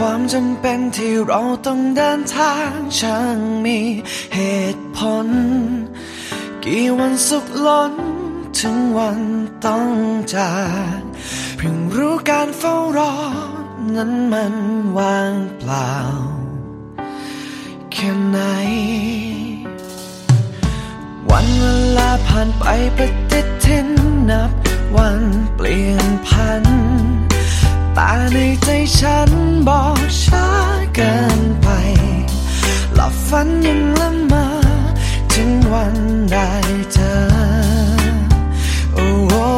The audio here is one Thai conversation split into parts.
ความจำเป็นที่เราต้องเดินทางช่างมีเหตุผลกี่วันสุขล้นถึงวันต้องจากเพิ่งรู้การเฝ้ารอนั้นมันว่างเปล่าแค่ไหนวันเวลาผ่านไปปฏิทินนับวันเปลี่ยนพันแต่ในใจฉันบอกช้าเกินไปหลับฝันยังละเมอถึงวันได้เจอโอ้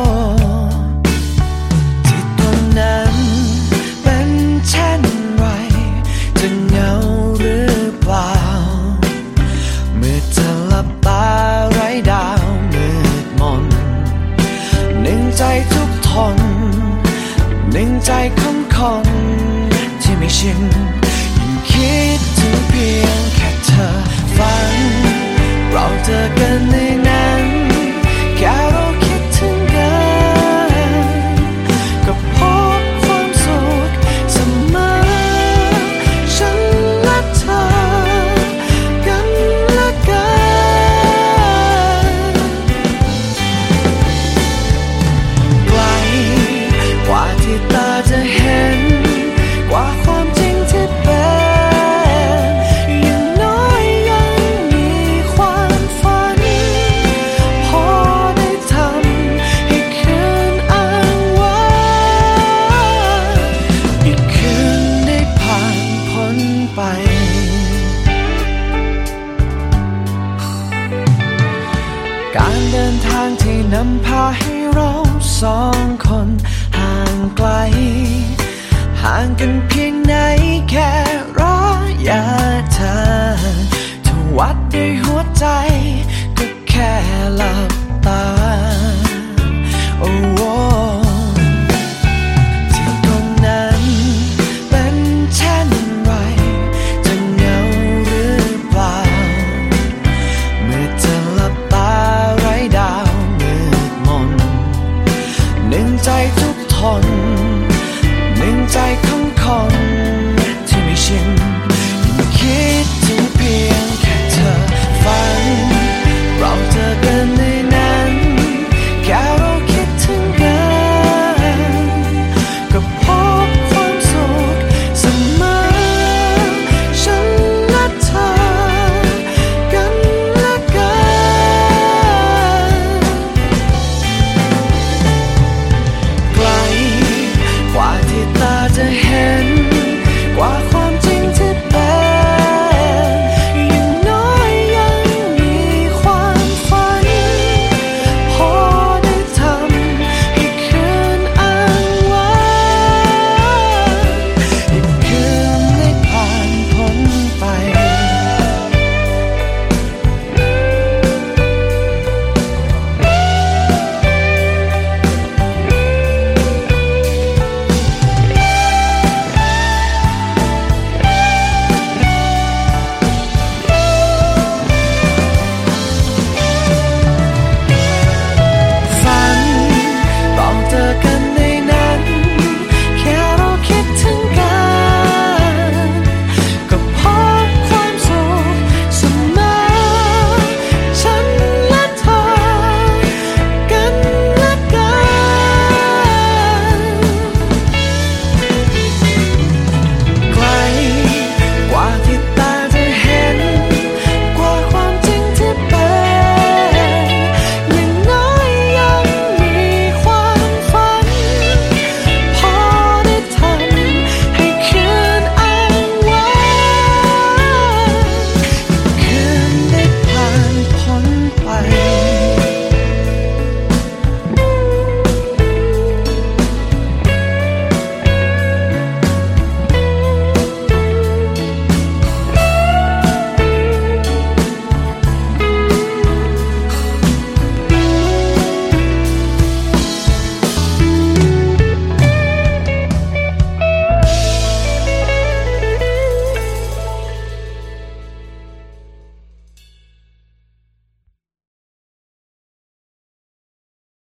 ที่ตรงนั้นเป็นเช่นไรจะเหงาหรือเปล่าเมื่อเธอหลับตาไร้ดาวมืดมนหนึ่งใจทุกทนหนึ่งใจของคนที่ไม่ชินยิ่งคิดถึงเพียงแค่เธอฝันเราเจอกันในนั้นแค่เราคิดถึงกันก็พบความสุขเสมอฉันและเธอกันและกันไกลกว่าที่ตาจะเห็นกว่าความจริงที่เป็นอย่างน้อยยังมีความฝันพอได้ทำให้คืนอ้างว้างอีกคืนได้ผ่านพ้นไปการเดินทางที่นำพาให้เราสองคนห่างไกลห่างกันเพียงไหนแค่ระยะทางถ้าวัดด้วยหัวใจก็แค่หลับ